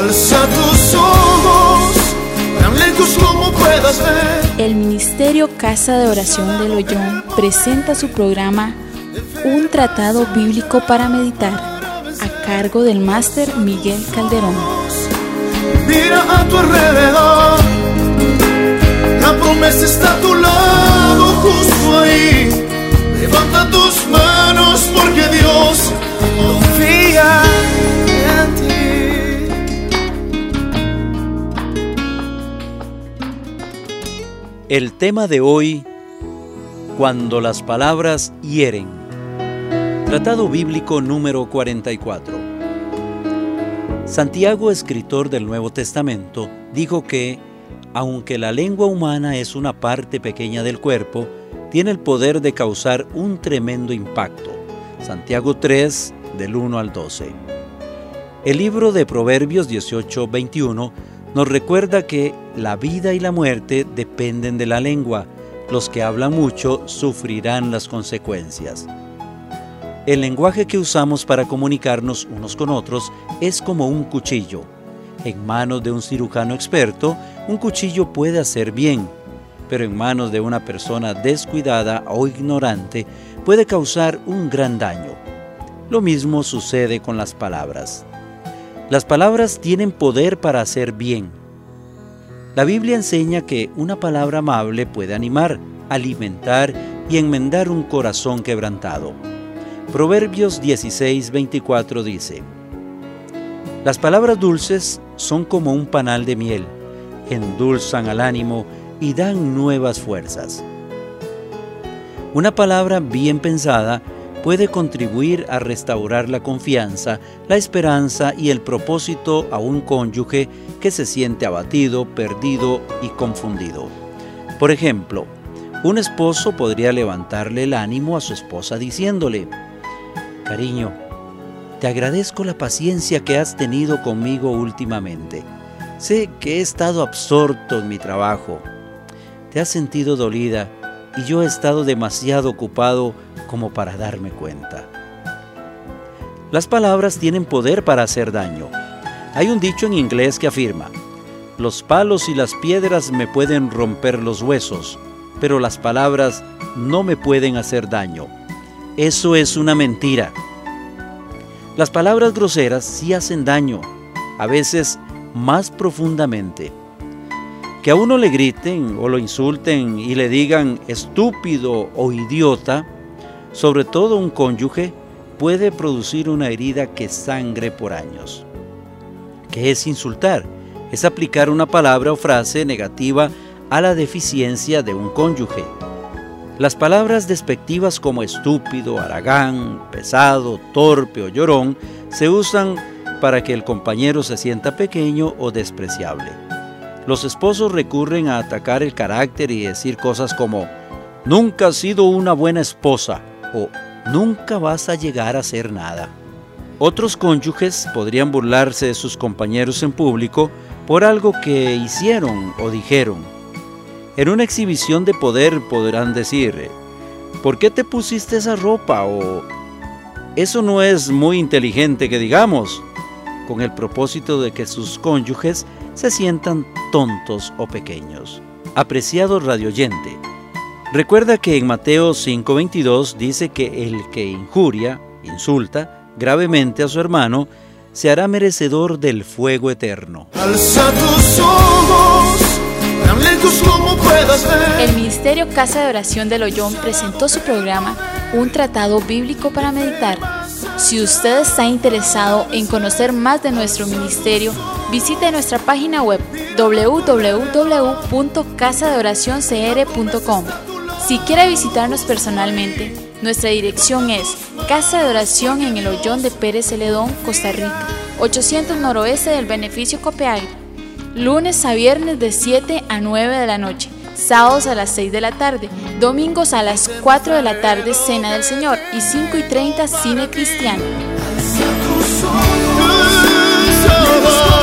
Alza tus ojos, tan lejos como puedas ver. El Ministerio Casa de Oración del Ollón presenta su programa Un Tratado Bíblico para Meditar, a cargo del máster Miguel Calderón. Mira a tu alrededor, la promesa está a tu lado, justo ahí. Levanta tus manos porque Dios confía en ti. El tema de hoy, cuando las palabras hieren. Tratado bíblico número 44. Santiago, escritor del Nuevo Testamento, dijo que, aunque la lengua humana es una parte pequeña del cuerpo, tiene el poder de causar un tremendo impacto. Santiago 3, del 1 al 12. El libro de Proverbios 18:21 nos recuerda que la vida y la muerte dependen de la lengua. Los que hablan mucho sufrirán las consecuencias. El lenguaje que usamos para comunicarnos unos con otros es como un cuchillo. En manos de un cirujano experto, un cuchillo puede hacer bien, pero en manos de una persona descuidada o ignorante puede causar un gran daño. Lo mismo sucede con las palabras. Las palabras tienen poder para hacer bien. La Biblia enseña que una palabra amable puede animar, alimentar y enmendar un corazón quebrantado. Proverbios 16:24 dice: Las palabras dulces son como un panal de miel, endulzan al ánimo y dan nuevas fuerzas. Una palabra bien pensada puede contribuir a restaurar la confianza, la esperanza y el propósito a un cónyuge que se siente abatido, perdido y confundido. Por ejemplo, un esposo podría levantarle el ánimo a su esposa diciéndole: Cariño, te agradezco la paciencia que has tenido conmigo últimamente. Sé que he estado absorto en mi trabajo. Te has sentido dolida y yo he estado demasiado ocupado como para darme cuenta. Las palabras tienen poder para hacer daño. Hay un dicho en inglés que afirma: los palos y las piedras me pueden romper los huesos, pero las palabras no me pueden hacer daño. Eso es una mentira. Las palabras groseras sí hacen daño, a veces más profundamente. Que a uno le griten o lo insulten y le digan estúpido o idiota, sobre todo un cónyuge, puede producir una herida que sangre por años. ¿Qué es insultar? Es aplicar una palabra o frase negativa a la deficiencia de un cónyuge. Las palabras despectivas como estúpido, haragán, pesado, torpe o llorón se usan para que el compañero se sienta pequeño o despreciable. Los esposos recurren a atacar el carácter y decir cosas como: nunca has sido una buena esposa o nunca vas a llegar a hacer nada. Otros cónyuges podrían burlarse de sus compañeros en público por algo que hicieron o dijeron. En una exhibición de poder podrán decir: ¿por qué te pusiste esa ropa? O eso no es muy inteligente que digamos, con el propósito de que sus cónyuges se sientan tontos o pequeños. Apreciado radioyente, recuerda que en Mateo 5:22 dice que el que insulta gravemente a su hermano, se hará merecedor del fuego eterno. Alza tus ojos, tan lejos como puedas ver. El Ministerio Casa de Oración del Ollón presentó su programa Un Tratado Bíblico para Meditar. Si usted está interesado en conocer más de nuestro ministerio, visite nuestra página web www.casadeoracioncr.com. Si quiere visitarnos personalmente, nuestra dirección es Casa de Oración en el Ollón de Pérez Celedón, Costa Rica, 800 noroeste del Beneficio Copiapó. Lunes a viernes de 7 a 9 de la noche, sábados a las 6 de la tarde, domingos a las 4 de la tarde, Cena del Señor, y 5:30, Cine Cristiano.